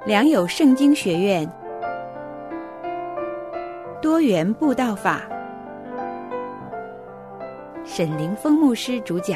良友圣经学院多元布道法，沈凌峰牧师主讲。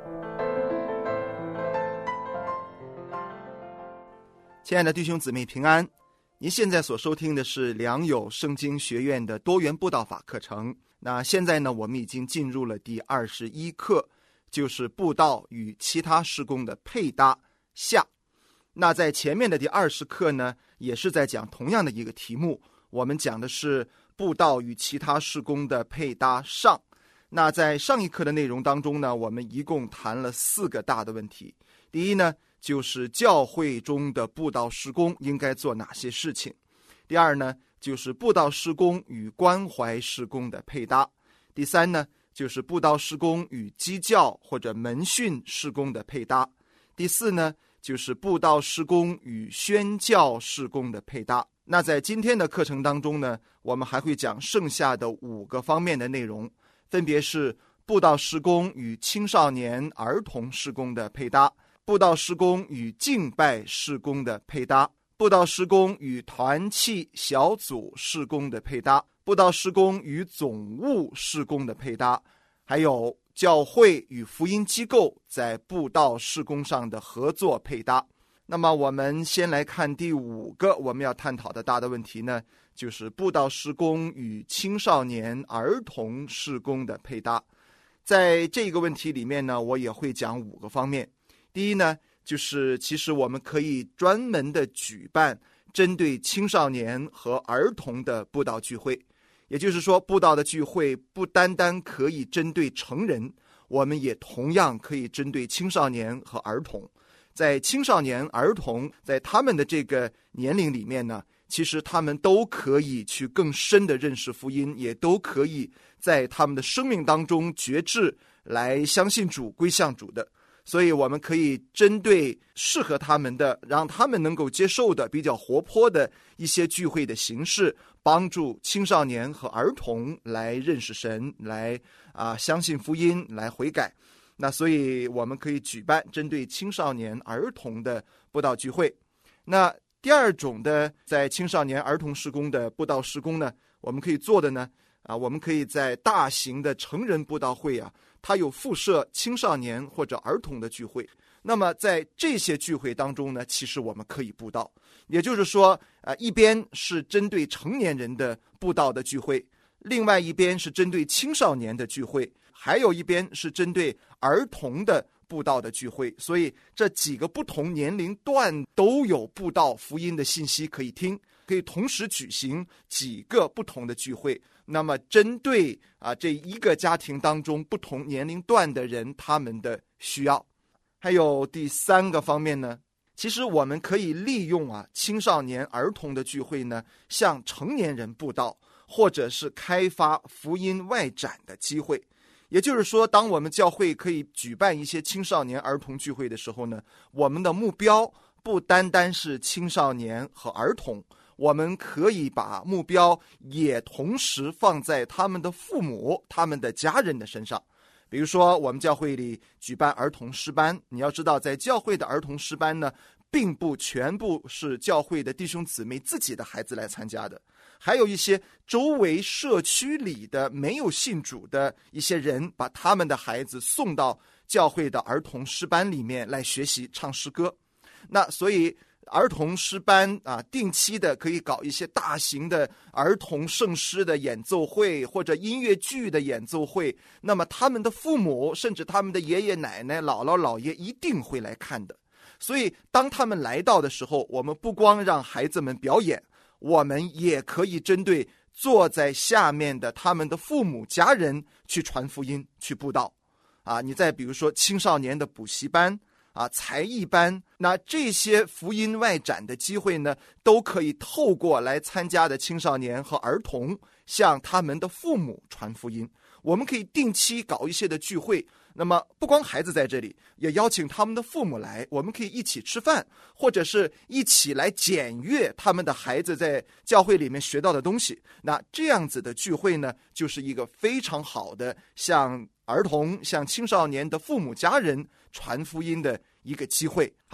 亲爱的弟兄姊妹平安，您现在所收听的是良友圣经学院的多元布道法课程。那现在呢，我们已经进入了第21课，就是布道与其他事工的配搭下。那在前面的第20课呢，也是在讲同样的一个题目，我们讲的是布道与其他事工的配搭上。那在上一课的内容当中呢，我们一共谈了4个大的问题。第一呢，就是教会中的布道事工应该做哪些事情。第二呢，就是布道事工与关怀事工的配搭。第三呢，就是布道事工与基教或者门训事工的配搭。第四呢，就是布道事工与宣教事工的配搭。那在今天的课程当中呢，我们还会讲剩下的5个方面的内容，分别是布道事工与青少年儿童事工的配搭，布道事工与敬拜事工的配搭，布道事工与团契小组事工的配搭，布道事工与总务事工的配搭，还有教会与福音机构在布道事工上的合作配搭。那么我们先来看第5个我们要探讨的大的问题呢，就是布道事工与青少年儿童事工的配搭。在这个问题里面呢，我也会讲5个方面。第一呢，就是其实我们可以专门的举办针对青少年和儿童的布道聚会。也就是说，布道的聚会不单单可以针对成人，我们也同样可以针对青少年和儿童。在青少年儿童在他们的这个年龄里面呢，其实他们都可以去更深的认识福音，也都可以在他们的生命当中决志来相信主，归向主的。所以我们可以针对适合他们的，让他们能够接受的比较活泼的一些聚会的形式，帮助青少年和儿童来认识神，来相信福音，来悔改。那所以我们可以举办针对青少年儿童的布道聚会。那第二种的在青少年儿童事工的布道事工呢，我们可以做的呢，我们可以在大型的成人布道会它有附设青少年或者儿童的聚会。那么在这些聚会当中呢，其实我们可以布道，也就是说一边是针对成年人的布道的聚会，另外一边是针对青少年的聚会，还有一边是针对儿童的布道的聚会。所以这几个不同年龄段都有布道福音的信息可以听，可以同时举行几个不同的聚会。那么针对这一个家庭当中不同年龄段的人他们的需要。还有第3个方面呢，其实我们可以利用青少年儿童的聚会呢，向成年人布道，或者是开发福音外展的机会。也就是说，当我们教会可以举办一些青少年儿童聚会的时候呢，我们的目标不单单是青少年和儿童，我们可以把目标也同时放在他们的父母、他们的家人的身上。比如说我们教会里举办儿童诗班，你要知道在教会的儿童诗班呢，并不全部是教会的弟兄姊妹自己的孩子来参加的，还有一些周围社区里的没有信主的一些人，把他们的孩子送到教会的儿童诗班里面来学习唱诗歌。那所以儿童诗班定期的可以搞一些大型的儿童圣诗的演奏会，或者音乐剧的演奏会。那么他们的父母甚至他们的爷爷奶奶、姥姥姥爷一定会来看的。所以当他们来到的时候，我们不光让孩子们表演，我们也可以针对坐在下面的他们的父母家人去传福音，去布道你再比如说青少年的补习班才艺班，那这些福音外展的机会呢，都可以透过来参加的青少年和儿童向他们的父母传福音。我们可以定期搞一些的聚会，那么不光孩子在这里，也邀请他们的父母来，我们可以一起吃饭，或者是一起来检阅他们的孩子在教会里面学到的东西。那这样子的聚会呢，就是一个非常好的向儿童、向青少年的父母家人传福音的一个机会。好，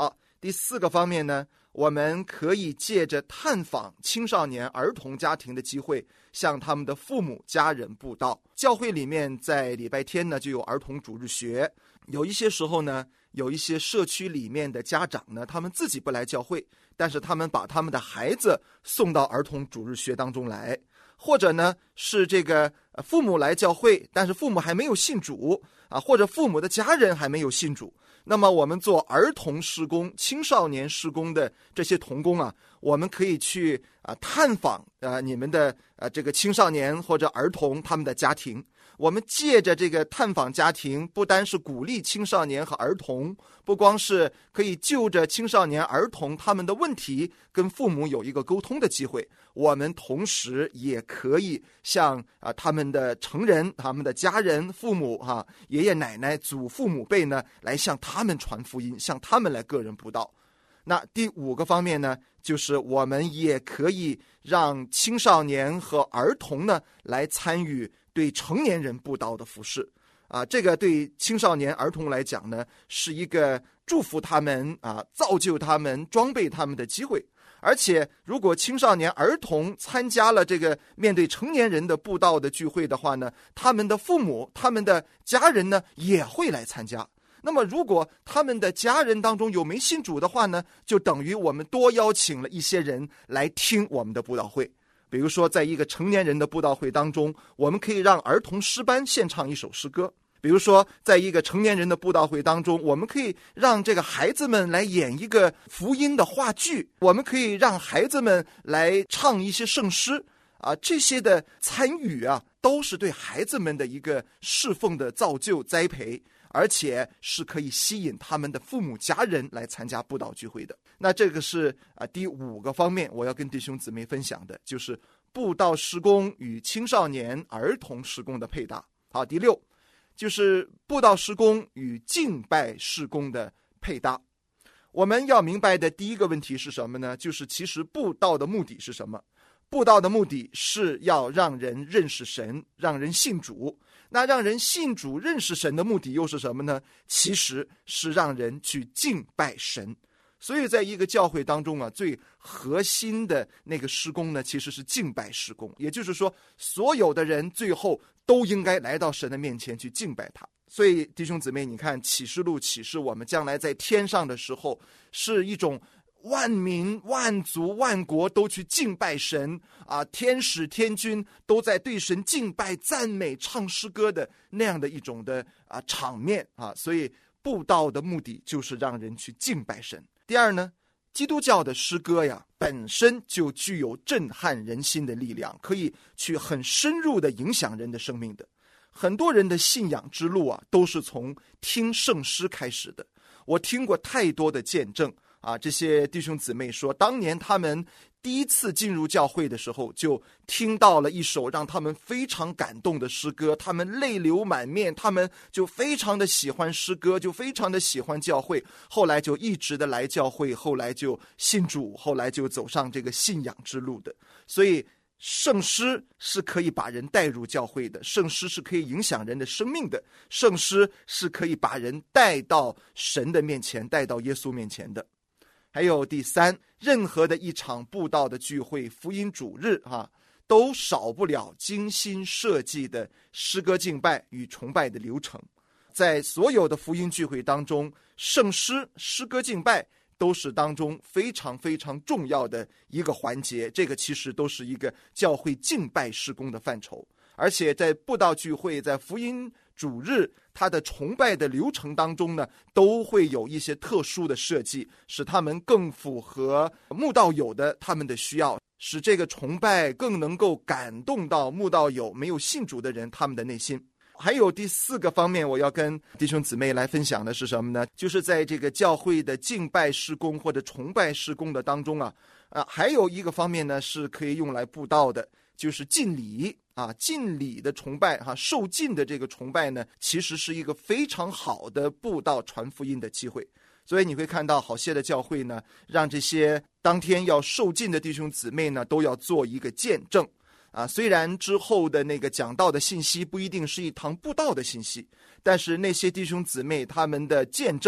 第4个方面呢，我们可以借着探访青少年儿童家庭的机会，向他们的父母家人布道。教会里面在礼拜天呢就有儿童主日学，有一些时候呢，有一些社区里面的家长呢，他们自己不来教会，但是他们把他们的孩子送到儿童主日学当中来，或者呢是这个父母来教会，但是父母还没有信主或者父母的家人还没有信主。那么我们做儿童事工、青少年事工的这些同工我们可以去探访你们的这个青少年或者儿童他们的家庭。我们借着这个探访家庭，不单是鼓励青少年和儿童，不光是可以就着青少年儿童他们的问题跟父母有一个沟通的机会，我们同时也可以向他们的成人、他们的家人、父母爷爷奶奶、祖父母辈呢，来向他们传福音，向他们来个人布道。那第5个方面呢，就是我们也可以让青少年和儿童呢来参与对成年人布道的服事这个对青少年儿童来讲呢，是一个祝福他们造就他们、装备他们的机会。而且如果青少年儿童参加了这个面对成年人的布道的聚会的话呢，他们的父母、他们的家人呢也会来参加。那么如果他们的家人当中有没信主的话呢，就等于我们多邀请了一些人来听我们的布道会。比如说在一个成年人的布道会当中，我们可以让儿童诗班献唱一首诗歌。比如说在一个成年人的布道会当中，我们可以让这个孩子们来演一个福音的话剧，我们可以让孩子们来唱一些圣诗这些的参与都是对孩子们的一个侍奉的造就栽培，而且是可以吸引他们的父母家人来参加布道聚会的。那这个是第5个方面我要跟弟兄姊妹分享的，就是布道事工与青少年儿童事工的配搭。好，第6就是布道事工与敬拜事工的配搭。我们要明白的第一个问题是什么呢？就是其实布道的目的是什么？布道的目的是要让人认识神，让人信主。那让人信主认识神的目的又是什么呢？其实是让人去敬拜神。所以在一个教会当中最核心的那个事工呢，其实是敬拜事工。也就是说，所有的人最后都应该来到神的面前去敬拜他。所以弟兄姊妹，你看启示录启示我们将来在天上的时候，是一种万民万族万国都去敬拜神天使天军都在对神敬拜赞美唱诗歌的那样的一种的场面所以布道的目的就是让人去敬拜神。第2呢，基督教的诗歌本身就具有震撼人心的力量，可以去很深入的影响人的生命的。很多人的信仰之路都是从听圣诗开始的。我听过太多的见证这些弟兄姊妹说，当年他们第一次进入教会的时候，就听到了一首让他们非常感动的诗歌，他们泪流满面，他们就非常的喜欢诗歌，就非常的喜欢教会，后来就一直的来教会，后来就信主，后来就走上这个信仰之路的。所以圣诗是可以把人带入教会的，圣诗是可以影响人的生命的，圣诗是可以把人带到神的面前，带到耶稣面前的。还有第3，任何的一场布道的聚会、福音主日都少不了精心设计的诗歌敬拜与崇拜的流程。在所有的福音聚会当中，圣诗、诗歌敬拜都是当中非常非常重要的一个环节，这个其实都是一个教会敬拜事工的范畴。而且在布道聚会、在福音主日，它的崇拜的流程当中呢，都会有一些特殊的设计，使他们更符合慕道友的他们的需要，使这个崇拜更能够感动到慕道友没有信主的人他们的内心。还有第4个方面我要跟弟兄姊妹来分享的是什么呢？就是在这个教会的敬拜事工或者崇拜事工的当中还有一个方面呢是可以用来布道的，就是敬礼敬礼的崇拜受敬的这个崇拜呢，其实是一个非常好的布道传福音的机会。所以你会看到好些的教会呢，让这些当天要受敬的弟兄姊妹呢，都要做一个见证虽然之后的那个讲道的信息不一定是一堂布道的信息，但是那些弟兄姊妹他们的见证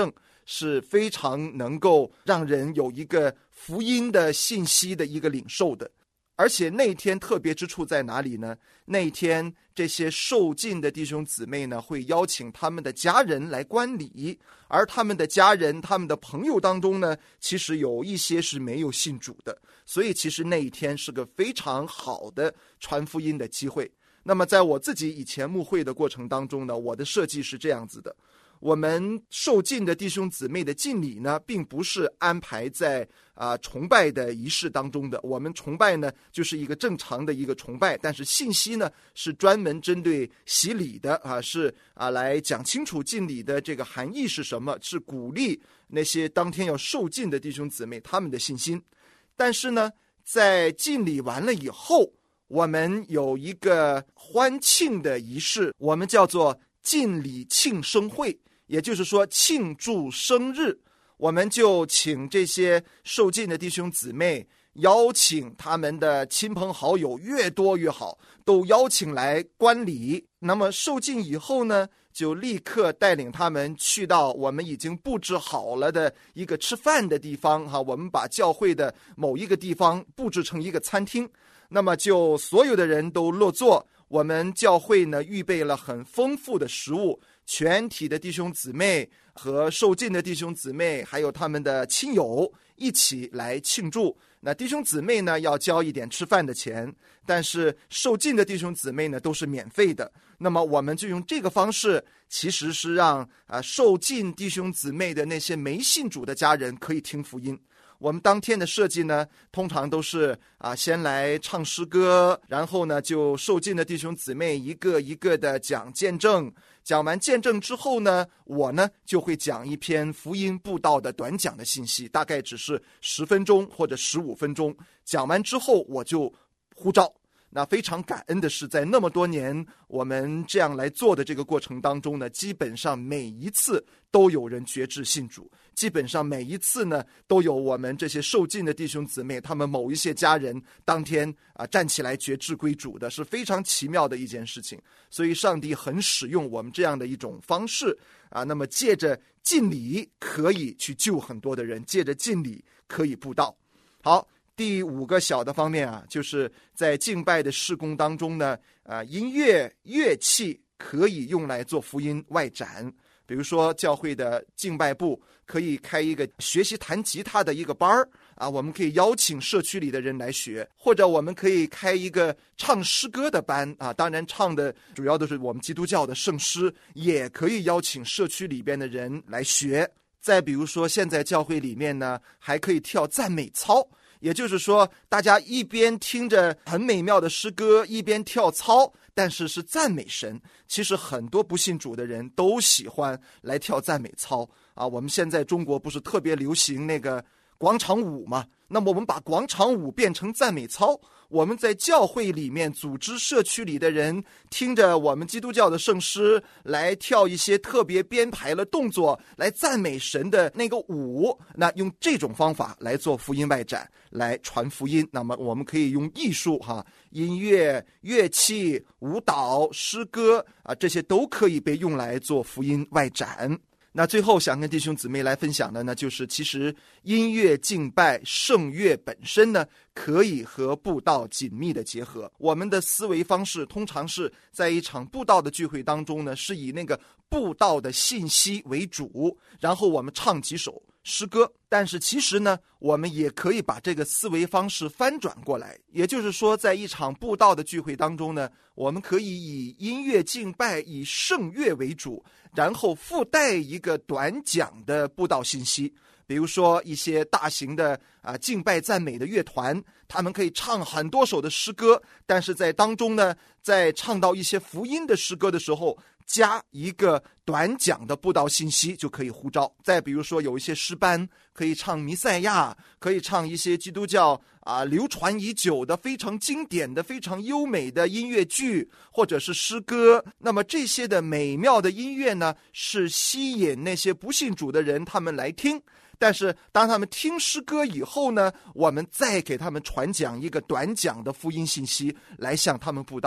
是非常能够让人有一个福音的信息的一个领受的。而且那一天特别之处在哪里呢？那一天这些受浸的弟兄姊妹呢，会邀请他们的家人来观礼，而他们的家人、他们的朋友当中呢，其实有一些是没有信主的，所以其实那一天是个非常好的传福音的机会。那么在我自己以前牧会的过程当中呢，我的设计是这样子的，我们受浸的弟兄姊妹的浸礼呢，并不是安排在崇拜的仪式当中的。我们崇拜呢，就是一个正常的一个崇拜，但是信息呢，是专门针对洗礼的是来讲清楚浸礼的这个含义是什么，是鼓励那些当天要受浸的弟兄姊妹他们的信心。但是呢，在浸礼完了以后，我们有一个欢庆的仪式，我们叫做浸礼庆生会，也就是说庆祝生日。我们就请这些受浸的弟兄姊妹，邀请他们的亲朋好友，越多越好，都邀请来观礼。那么受浸以后呢，就立刻带领他们去到我们已经布置好了的一个吃饭的地方我们把教会的某一个地方布置成一个餐厅，那么就所有的人都落座。我们教会呢预备了很丰富的食物，全体的弟兄姊妹和受浸的弟兄姊妹还有他们的亲友一起来庆祝。那弟兄姊妹呢要交一点吃饭的钱，但是受浸的弟兄姊妹呢都是免费的。那么我们就用这个方式，其实是让受浸弟兄姊妹的那些没信主的家人可以听福音。我们当天的设计呢，通常都是先来唱诗歌，然后呢就受浸的弟兄姊妹一个一个的讲见证，讲完见证之后呢，我呢就会讲一篇福音布道的短讲的信息，大概只是10分钟或者15分钟。讲完之后我就呼召。那非常感恩的是，在那么多年我们这样来做的这个过程当中呢，基本上每一次都有人决志信主，基本上每一次呢都有我们这些受浸的弟兄姊妹，他们某一些家人当天站起来决志归主的，是非常奇妙的一件事情。所以上帝很使用我们这样的一种方式那么借着浸礼可以去救很多的人，借着浸礼可以布道。好，第5个小的方面就是在敬拜的事工当中呢，音乐乐器可以用来做福音外展。比如说教会的敬拜部可以开一个学习弹吉他的一个班我们可以邀请社区里的人来学，或者我们可以开一个唱诗歌的班当然唱的主要都是我们基督教的圣诗，也可以邀请社区里边的人来学。再比如说现在教会里面呢，还可以跳赞美操，也就是说大家一边听着很美妙的诗歌，一边跳操，但是是赞美神。其实很多不信主的人都喜欢来跳赞美操我们现在中国不是特别流行那个广场舞吗？那么我们把广场舞变成赞美操，我们在教会里面组织社区里的人听着我们基督教的圣诗，来跳一些特别编排了动作来赞美神的那个舞，那用这种方法来做福音外展，来传福音。那么我们可以用艺术音乐、乐器、舞蹈、诗歌这些都可以被用来做福音外展。那最后想跟弟兄姊妹来分享的呢，就是其实音乐敬拜圣乐本身呢，可以和布道紧密的结合。我们的思维方式通常是在一场布道的聚会当中呢，是以那个布道的信息为主，然后我们唱几首诗歌。但是其实呢，我们也可以把这个思维方式翻转过来，也就是说在一场布道的聚会当中呢，我们可以以音乐敬拜以圣乐为主，然后附带一个短讲的布道信息。比如说一些大型的敬拜赞美的乐团，他们可以唱很多首的诗歌，但是在当中呢，在唱到一些福音的诗歌的时候，加一个短讲的布道信息就可以呼召。再比如说有一些诗班可以唱弥赛亚，可以唱一些基督教流传已久的非常经典的非常优美的音乐剧或者是诗歌。那么这些的美妙的音乐呢，是吸引那些不信主的人他们来听，但是当他们听诗歌以后呢，我们再给他们传讲一个短讲的福音信息来向他们布道。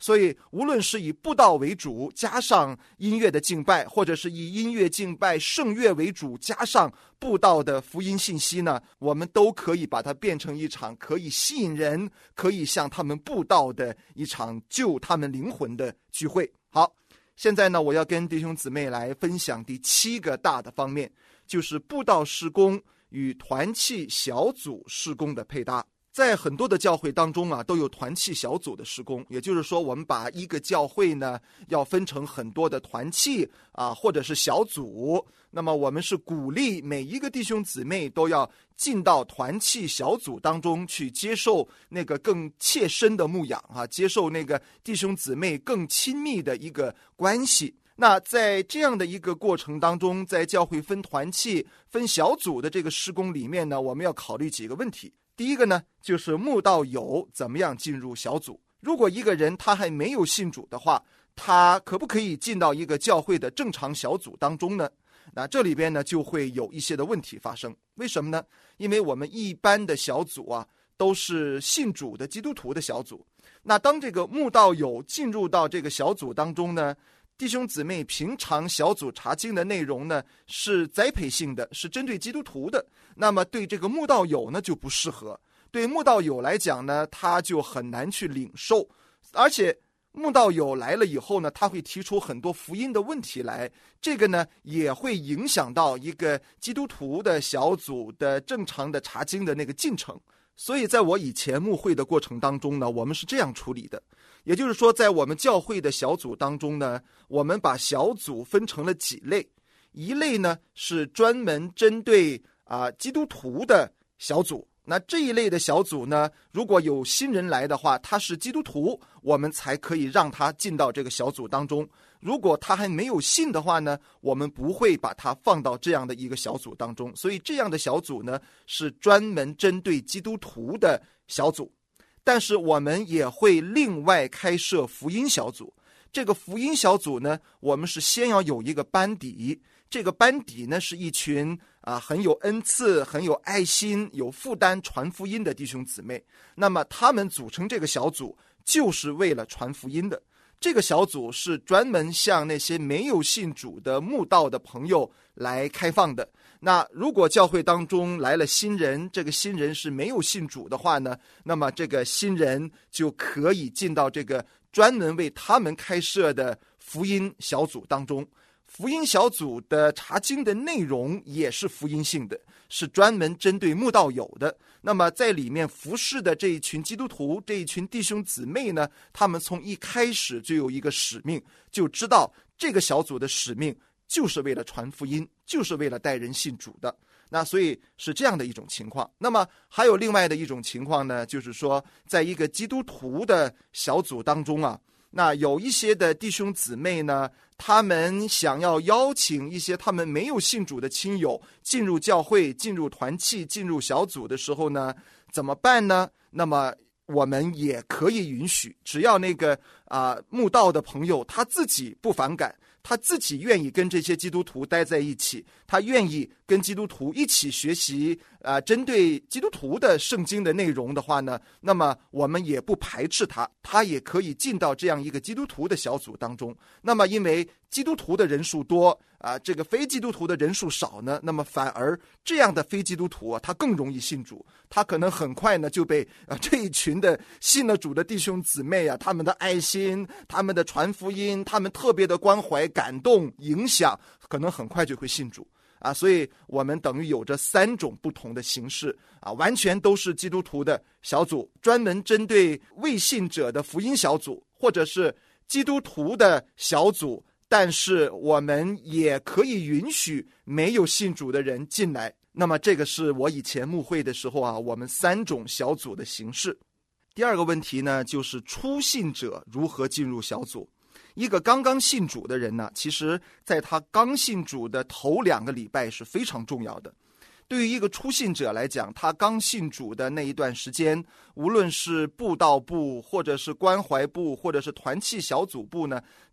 所以无论是以布道为主加上音乐的敬拜，或者是以音乐敬拜圣乐为主加上布道的福音信息呢，我们都可以把它变成一场可以吸引人，可以向他们布道的一场救他们灵魂的聚会。好，现在呢，我要跟弟兄姊妹来分享第7个大的方面，就是布道事工与团契小组事工的配搭。在很多的教会当中啊，都有团契小组的事工，也就是说，我们把一个教会呢，要分成很多的团契啊，或者是小组。那么我们是鼓励每一个弟兄姊妹都要进到团契小组当中去，接受那个更切身的牧养啊，接受那个弟兄姊妹更亲密的一个关系。那在这样的一个过程当中，在教会分团契、分小组的这个事工里面呢，我们要考虑几个问题。第一个呢，就是慕道友怎么样进入小组。如果一个人他还没有信主的话，他可不可以进到一个教会的正常小组当中呢？那这里边呢就会有一些的问题发生。为什么呢？因为我们一般的小组啊，都是信主的基督徒的小组。那当这个慕道友进入到这个小组当中呢，弟兄姊妹平常小组查经的内容呢是栽培性的，是针对基督徒的，那么对这个慕道友呢就不适合。对慕道友来讲呢，他就很难去领受，而且慕道友来了以后呢，他会提出很多福音的问题来，这个呢也会影响到一个基督徒的小组的正常的查经的那个进程。所以在我以前牧会的过程当中呢，我们是这样处理的，也就是说，在我们教会的小组当中呢，我们把小组分成了几类。一类呢是专门针对基督徒的小组。那这一类的小组呢，如果有新人来的话，他是基督徒，我们才可以让他进到这个小组当中。如果他还没有信的话呢，我们不会把他放到这样的一个小组当中。所以这样的小组呢，是专门针对基督徒的小组。但是我们也会另外开设福音小组。这个福音小组呢，我们是先要有一个班底，这个班底呢是一群很有恩赐、很有爱心、有负担传福音的弟兄姊妹。那么他们组成这个小组，就是为了传福音的。这个小组是专门向那些没有信主的慕道的朋友来开放的。那如果教会当中来了新人，这个新人是没有信主的话呢，那么这个新人就可以进到这个专门为他们开设的福音小组当中。福音小组的查经的内容也是福音性的，是专门针对慕道友的。那么在里面服侍的这一群基督徒，这一群弟兄姊妹呢，他们从一开始就有一个使命，就知道这个小组的使命就是为了传福音，就是为了带人信主的。那所以是这样的一种情况。那么还有另外的一种情况呢，就是说在一个基督徒的小组当中啊，那有一些的弟兄姊妹呢，他们想要邀请一些他们没有信主的亲友进入教会、进入团契、进入小组的时候呢，怎么办呢？那么我们也可以允许，只要那个慕道的朋友他自己不反感，他自己愿意跟这些基督徒待在一起，他愿意跟基督徒一起学习针对基督徒的圣经的内容的话呢，那么我们也不排斥他也可以进到这样一个基督徒的小组当中。那么因为基督徒的人数多这个非基督徒的人数少呢，那么反而这样的非基督徒他更容易信主，他可能很快呢就被这一群的信了主的弟兄姊妹他们的爱心、他们的传福音、他们特别的关怀、感动、影响，可能很快就会信主所以我们等于有着3种不同的形式完全都是基督徒的小组，专门针对未信者的福音小组，或者是基督徒的小组，但是我们也可以允许没有信主的人进来。那么这个是我以前牧会的时候我们3种小组的形式。第二个问题呢，就是初信者如何进入小组。一个刚刚信主的人呢，其实在他刚信主的头2个礼拜是非常重要的。对于一个初信者来讲，他刚信主的那一段时间，无论是布道部或者是关怀部或者是团契小组部呢，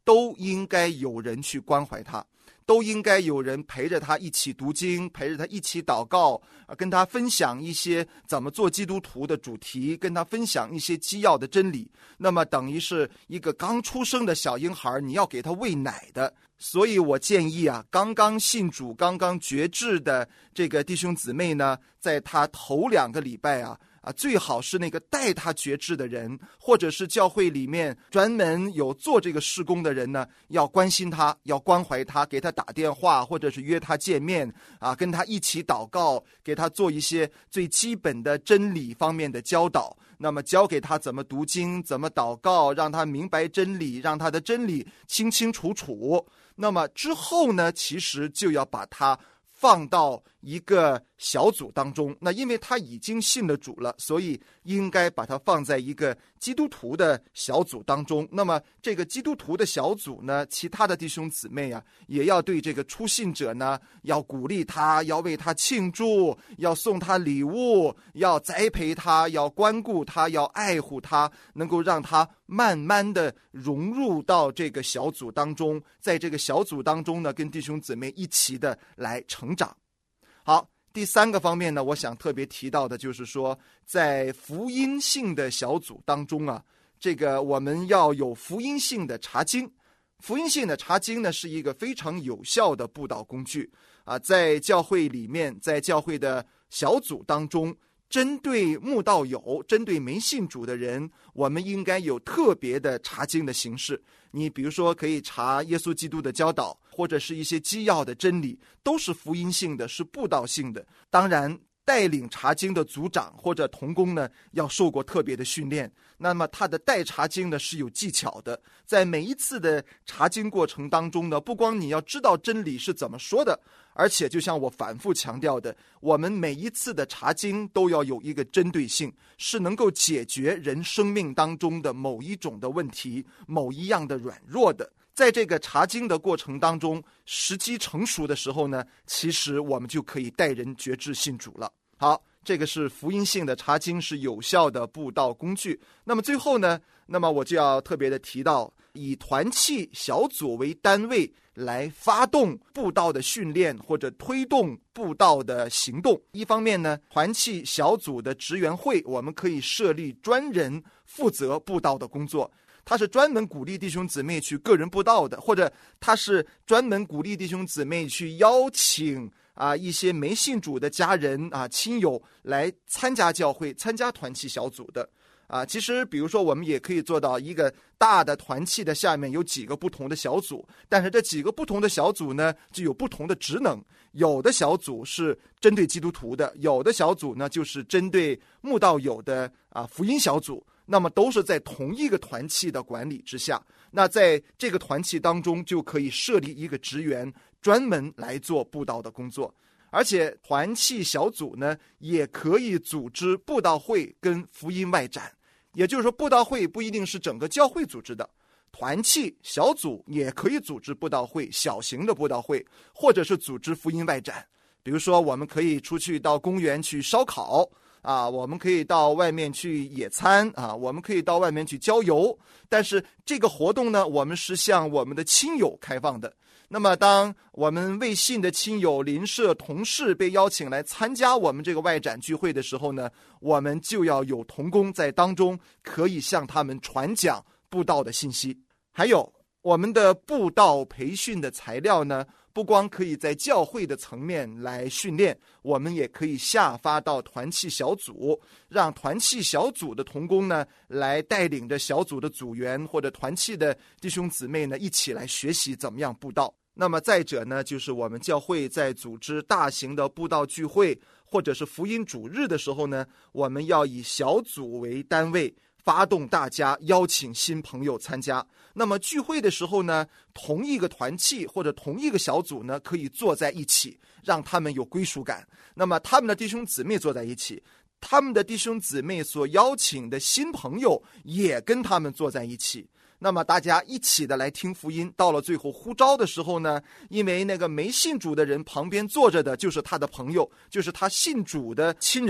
都应该有人去关怀他，都应该有人陪着他一起读经，陪着他一起祷告，跟他分享一些怎么做基督徒的主题，跟他分享一些基要的真理。那么等于是一个刚出生的小婴孩，你要给他喂奶的。所以我建议刚刚信主刚刚决志的这个弟兄姊妹呢，在他头2个礼拜最好是那个带他决志的人，或者是教会里面专门有做这个事工的人呢，要关心他，要关怀他，给他打电话，或者是约他见面跟他一起祷告，给他做一些最基本的真理方面的教导。那么教给他怎么读经，怎么祷告，让他明白真理，让他的真理清清楚楚。那么之后呢，其实就要把他放到一个小组当中。那因为他已经信了主了，所以应该把他放在一个基督徒的小组当中。那么这个基督徒的小组呢，其他的弟兄姊妹也要对这个初信者呢，要鼓励他，要为他庆祝，要送他礼物，要栽培他，要关顾他，要爱护他，能够让他慢慢的融入到这个小组当中，在这个小组当中呢，跟弟兄姊妹一起的来成长。好，第3个方面呢，我想特别提到的就是说，在福音性的小组当中这个我们要有福音性的查经。福音性的查经呢，是一个非常有效的布道工具在教会里面，在教会的小组当中，针对慕道友，针对没信主的人，我们应该有特别的查经的形式。你比如说可以查耶稣基督的教导，或者是一些基要的真理，都是福音性的，是布道性的。当然带领查经的组长或者同工呢，要受过特别的训练，那么他的带查经呢是有技巧的。在每一次的查经过程当中呢，不光你要知道真理是怎么说的，而且就像我反复强调的，我们每一次的查经都要有一个针对性，是能够解决人生命当中的某一种的问题，某一样的软弱的。在这个查经的过程当中，时机成熟的时候呢，其实我们就可以带人决志信主了。好，这个是福音性的查经，是有效的布道工具。那么最后呢，那么我就要特别的提到，以团契小组为单位来发动布道的训练，或者推动布道的行动。一方面呢，团契小组的职员会，我们可以设立专人负责布道的工作，他是专门鼓励弟兄姊妹去个人布道的，或者他是专门鼓励弟兄姊妹去邀请一些没信主的家人亲友来参加教会，参加团契小组的其实比如说我们也可以做到一个大的团契的下面有几个不同的小组，但是这几个不同的小组呢就有不同的职能，有的小组是针对基督徒的，有的小组呢就是针对慕道友的福音小组，那么都是在同一个团契的管理之下。那在这个团契当中就可以设立一个职员，专门来做布道的工作。而且团契小组呢也可以组织布道会跟福音外展，也就是说布道会不一定是整个教会组织的，团契小组也可以组织布道会，小型的布道会，或者是组织福音外展。比如说我们可以出去到公园去烧烤我们可以到外面去野餐我们可以到外面去郊游。但是这个活动呢，我们是向我们的亲友开放的。那么当我们未信的亲友、邻舍、同事被邀请来参加我们这个外展聚会的时候呢，我们就要有同工在当中，可以向他们传讲布道的信息。还有我们的布道培训的材料呢，不光可以在教会的层面来训练，我们也可以下发到团契小组，让团契小组的同工呢来带领着小组的组员或者团契的弟兄姊妹呢一起来学习怎么样布道。那么再者呢，就是我们教会在组织大型的布道聚会或者是福音主日的时候呢，我们要以小组为单位，发动大家邀请新朋友参加。那么聚会的时候呢，同一个团契或者同一个小组呢可以坐在一起，让他们有归属感。那么他们的弟兄姊妹坐在一起，他们的弟兄姊妹所邀请的新朋友也跟他们坐在一起，那么大家一起的来听福音。到了最后呼召的时候呢，因为那个没信主的人旁边坐着的就是他的朋友，就是他信主的亲人，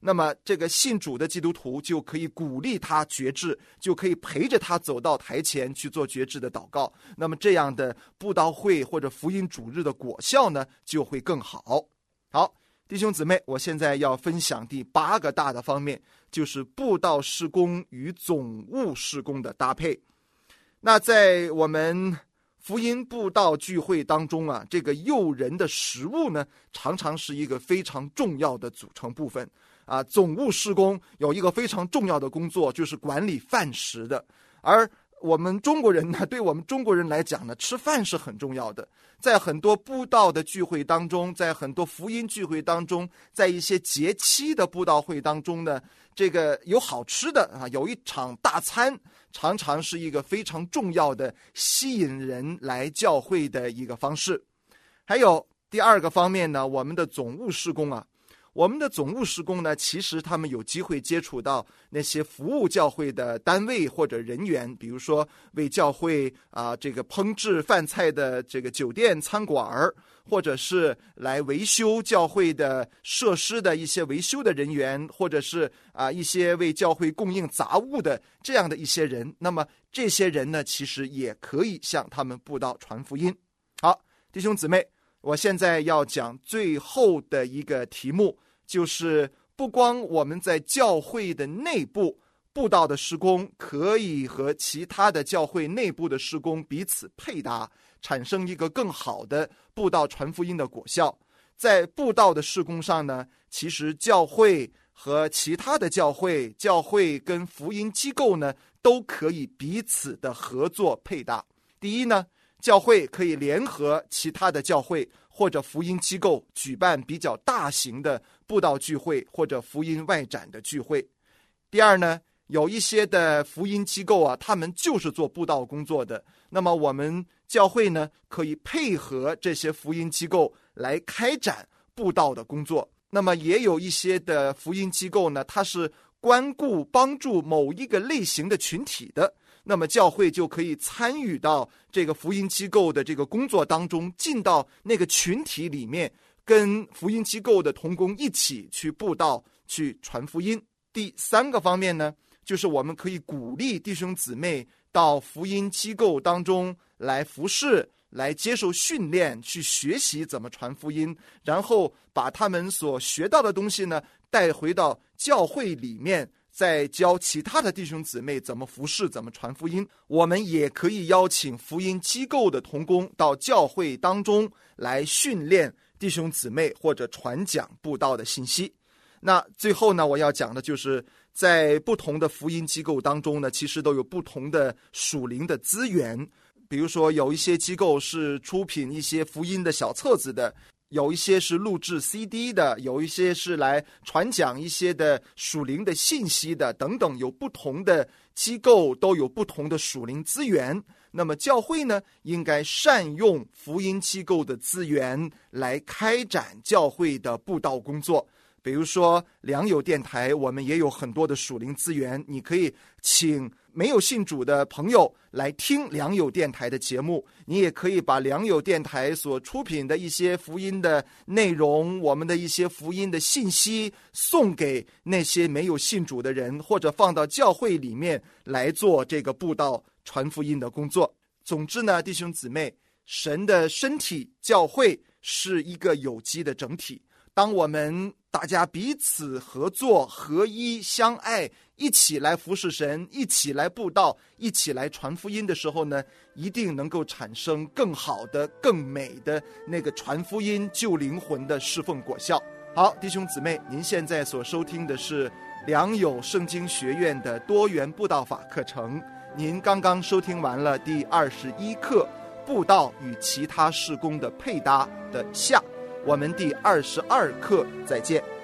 那么这个信主的基督徒就可以鼓励他决志，就可以陪着他走到台前去做决志的祷告。那么这样的布道会或者福音主日的果效呢，就会更好。好，弟兄姊妹，我现在要分享第8个大的方面，就是布道事工与总务事工的搭配。那在我们福音布道聚会当中啊，这个诱人的食物呢，常常是一个非常重要的组成部分啊。总务事工有一个非常重要的工作，就是管理饭食的。而我们中国人呢，对我们中国人来讲呢，吃饭是很重要的。在很多布道的聚会当中，在很多福音聚会当中，在一些节期的布道会当中呢，这个有好吃的啊，有一场大餐，常常是一个非常重要的吸引人来教会的一个方式。还有第2个方面呢，我们的总务事工啊，我们的总务事工呢，其实他们有机会接触到那些服务教会的单位或者人员，比如说为教会这个烹制饭菜的这个酒店餐馆，或者是来维修教会的设施的一些维修的人员，或者是一些为教会供应杂物的这样的一些人。那么这些人呢，其实也可以向他们布道传福音。好，弟兄姊妹，我现在要讲最后的一个题目，就是不光我们在教会的内部布道的事工可以和其他的教会内部的事工彼此配搭，产生一个更好的布道传福音的果效。在布道的事工上呢，其实教会和其他的教会跟福音机构呢，都可以彼此的合作配搭。第一呢，教会可以联合其他的教会或者福音机构举办比较大型的布道聚会或者福音外展的聚会。第二呢，有一些的福音机构啊，他们就是做布道工作的，那么我们教会呢，可以配合这些福音机构来开展布道的工作。那么也有一些的福音机构呢，它是关顾帮助某一个类型的群体的，那么教会就可以参与到这个福音机构的这个工作当中，进到那个群体里面，跟福音机构的同工一起去布道，去传福音。第3个方面呢，就是我们可以鼓励弟兄姊妹到福音机构当中来服侍，来接受训练，去学习怎么传福音，然后把他们所学到的东西呢，带回到教会里面，再教其他的弟兄姊妹怎么服侍，怎么传福音。我们也可以邀请福音机构的同工到教会当中来训练弟兄姊妹，或者传讲布道的信息。那最后呢，我要讲的就是在不同的福音机构当中呢，其实都有不同的属灵的资源。比如说有一些机构是出品一些福音的小册子的，有一些是录制 CD 的，有一些是来传讲一些的属灵的信息的等等，有不同的机构都有不同的属灵资源。那么教会呢，应该善用福音机构的资源来开展教会的布道工作。比如说良友电台，我们也有很多的属灵资源，你可以请没有信主的朋友来听良友电台的节目，你也可以把良友电台所出品的一些福音的内容，我们的一些福音的信息送给那些没有信主的人，或者放到教会里面来做这个布道传福音的工作。总之呢，弟兄姊妹，神的身体教会是一个有机的整体，当我们大家彼此合作合一相爱，一起来服侍神，一起来布道，一起来传福音的时候呢，一定能够产生更好的更美的那个传福音救灵魂的侍奉果效。好，弟兄姊妹，您现在所收听的是良友圣经学院的多元布道法课程，您刚刚收听完了第21课布道与其他事工的配搭的下，我们第22课再见。